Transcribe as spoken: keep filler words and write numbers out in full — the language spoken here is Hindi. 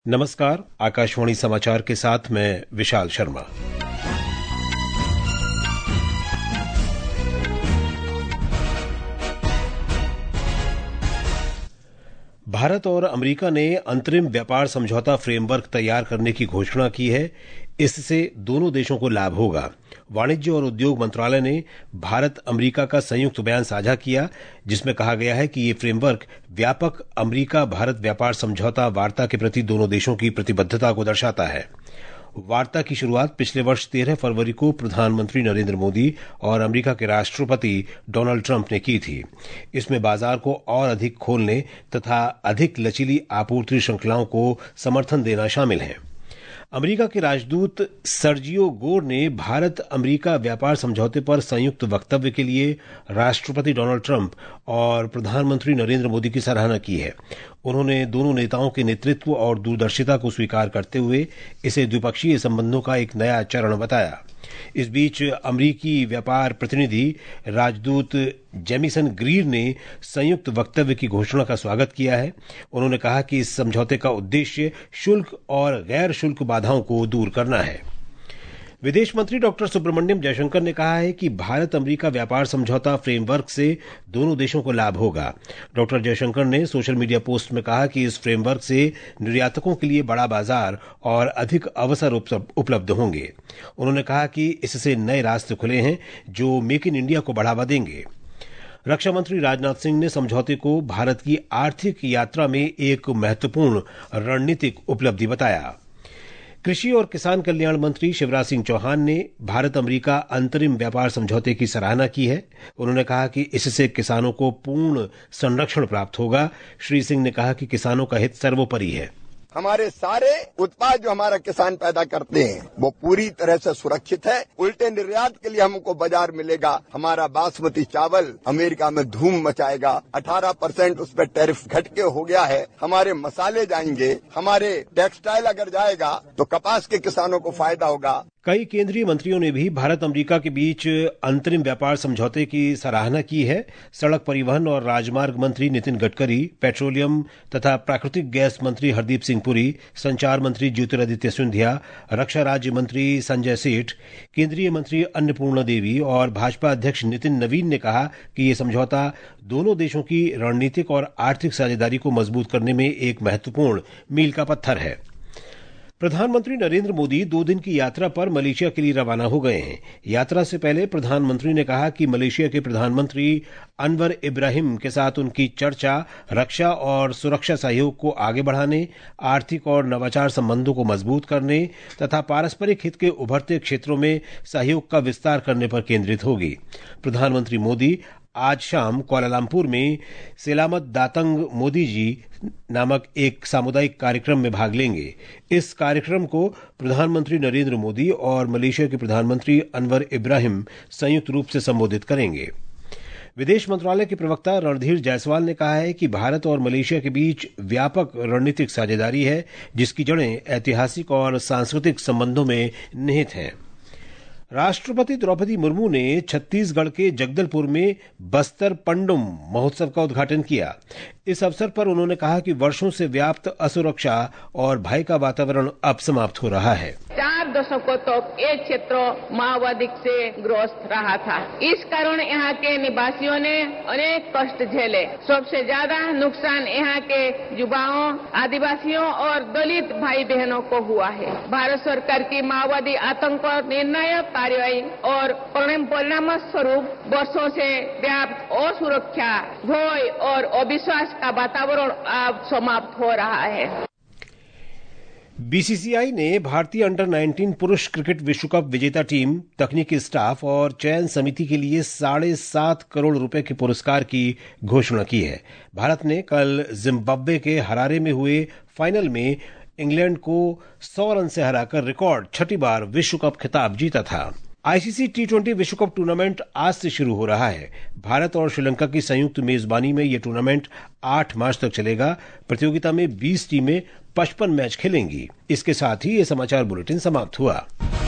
नमस्कार, आकाशवाणी समाचार के साथ मैं विशाल शर्मा। भारत और अमेरिका ने अंतरिम व्यापार समझौता फ्रेमवर्क तैयार करने की घोषणा की है। इससे दोनों देशों को लाभ होगा। वाणिज्य और उद्योग मंत्रालय ने भारत अमेरिका का संयुक्त बयान साझा किया, जिसमें कहा गया है कि ये फ्रेमवर्क व्यापक अमेरिका भारत व्यापार समझौता वार्ता के प्रति दोनों देशों की प्रतिबद्धता को दर्शाता है। वार्ता की शुरुआत पिछले वर्ष तेरह फरवरी को प्रधानमंत्री नरेंद्र मोदी और अमेरिका के राष्ट्रपति डोनाल्ड ट्रंप ने की थी। इसमें बाजार को और अधिक खोलने तथा अधिक लचीली आपूर्ति श्रृंखलाओं को समर्थन देना शामिल है। अमेरिका के राजदूत सर्जियो गोर ने भारत अमेरिका व्यापार समझौते पर संयुक्त वक्तव्य के लिए राष्ट्रपति डोनाल्ड ट्रंप और प्रधानमंत्री नरेंद्र मोदी की सराहना की है। उन्होंने दोनों नेताओं के नेतृत्व और दूरदर्शिता को स्वीकार करते हुए इसे द्विपक्षीय संबंधों का एक नया चरण बताया। इस बीच अमेरिकी व्यापार प्रतिनिधि राजदूत जेमिसन ग्रीर ने संयुक्त वक्तव्य की घोषणा का स्वागत किया है। उन्होंने कहा कि इस समझौते का उद्देश्य शुल्क और गैर शुल्क बाधाओं को दूर करना है। विदेश मंत्री डॉक्टर सुब्रमण्यम जयशंकर ने कहा है कि भारत अमेरिका व्यापार समझौता फ्रेमवर्क से दोनों देशों को लाभ होगा। डॉक्टर जयशंकर ने सोशल मीडिया पोस्ट में कहा कि इस फ्रेमवर्क से निर्यातकों के लिए बड़ा बाजार और अधिक अवसर उपलब्ध होंगे। उन्होंने कहा कि इससे नए रास्ते खुले हैं जो मेक इन इंडिया को बढ़ावा देंगे। रक्षा मंत्री राजनाथ सिंह ने समझौते को भारत की आर्थिक यात्रा में एक महत्वपूर्ण रणनीतिक उपलब्धि बताया। कृषि और किसान कल्याण मंत्री शिवराज सिंह चौहान ने भारत अमेरिका अंतरिम व्यापार समझौते की सराहना की है। उन्होंने कहा कि इससे किसानों को पूर्ण संरक्षण प्राप्त होगा। श्री सिंह ने कहा कि किसानों का हित सर्वोपरि है। हमारे सारे उत्पाद जो हमारा किसान पैदा करते हैं वो पूरी तरह से सुरक्षित है। उल्टे निर्यात के लिए हमको बाजार मिलेगा। हमारा बासमती चावल अमेरिका में धूम मचाएगा। अठारह परसेंट उस पर टैरिफ घट के हो गया है। हमारे मसाले जाएंगे, हमारे टेक्सटाइल अगर जाएगा तो कपास के किसानों को फायदा होगा। कई केंद्रीय मंत्रियों ने भी भारत अमेरिका के बीच अंतरिम व्यापार समझौते की सराहना की है। सड़क परिवहन और राजमार्ग मंत्री नितिन गडकरी, पेट्रोलियम तथा प्राकृतिक गैस मंत्री हरदीप सिंह पुरी, संचार मंत्री ज्योतिरादित्य सिंधिया, रक्षा राज्य मंत्री संजय सेठ, केंद्रीय मंत्री अन्नपूर्णा देवी और भाजपा अध्यक्ष नितिन नवीन ने कहा कि ये समझौता दोनों देशों की रणनीतिक और आर्थिक साझेदारी को मजबूत करने में एक महत्वपूर्ण मील का पत्थर है। प्रधानमंत्री नरेंद्र मोदी दो दिन की यात्रा पर मलेशिया के लिए रवाना हो गए हैं। यात्रा से पहले प्रधानमंत्री ने कहा कि मलेशिया के प्रधानमंत्री अनवर इब्राहिम के साथ उनकी चर्चा रक्षा और सुरक्षा सहयोग को आगे बढ़ाने, आर्थिक और नवाचार संबंधों को मजबूत करने तथा पारस्परिक हित के उभरते क्षेत्रों में सहयोग का विस्तार करने पर केंद्रित होगी। प्रधानमंत्री मोदी आज शाम कुआलालंपुर में सेलामत दातंग मोदी जी नामक एक सामुदायिक कार्यक्रम में भाग लेंगे। इस कार्यक्रम को प्रधानमंत्री नरेंद्र मोदी और मलेशिया के प्रधानमंत्री अनवर इब्राहिम संयुक्त रूप से संबोधित करेंगे। विदेश मंत्रालय के प्रवक्ता रणधीर जायसवाल ने कहा है कि भारत और मलेशिया के बीच व्यापक रणनीतिक साझेदारी है, जिसकी जड़ें ऐतिहासिक और सांस्कृतिक संबंधों में निहित हैं। राष्ट्रपति द्रौपदी मुर्मू ने छत्तीसगढ़ के जगदलपुर में बस्तर पंडुम महोत्सव का उद्घाटन किया। इस अवसर पर उन्होंने कहा कि वर्षों से व्याप्त असुरक्षा और भय का वातावरण अब समाप्त हो रहा है। चार दशकों तक ये क्षेत्र माओवादी से ग्रस्त रहा था। इस कारण यहाँ के निवासियों ने अनेक कष्ट झेले। सबसे ज्यादा नुकसान यहाँ के युवाओं, आदिवासियों और दलित भाई बहनों को हुआ है। भारत सरकार की माओवादी आतंक निर्णायक कार्रवाई और परिणाम स्वरूप वर्षों से व्याप्त असुरक्षा, भय और अविश्वास का वातावरण अब समाप्त हो रहा है। बीसीसीआई ने भारतीय अंडर उन्नीस पुरुष क्रिकेट विश्व कप विजेता टीम, तकनीकी स्टाफ और चयन समिति के लिए साढ़े सात करोड़ रुपए के पुरस्कार की घोषणा की है। भारत ने कल जिम्बाब्वे के हरारे में हुए फाइनल में इंग्लैंड को सौ रन से हराकर रिकॉर्ड छठी बार विश्व कप खिताब जीता था। आईसीसी टी ट्वेंटी विश्व कप टूर्नामेंट आज से शुरू हो रहा है। भारत और श्रीलंका की संयुक्त मेजबानी में यह टूर्नामेंट आठ मार्च तक चलेगा। प्रतियोगिता में बीस टीमें पचपन मैच खेलेंगी। इसके साथ ही ये समाचार बुलेटिन समाप्त हुआ।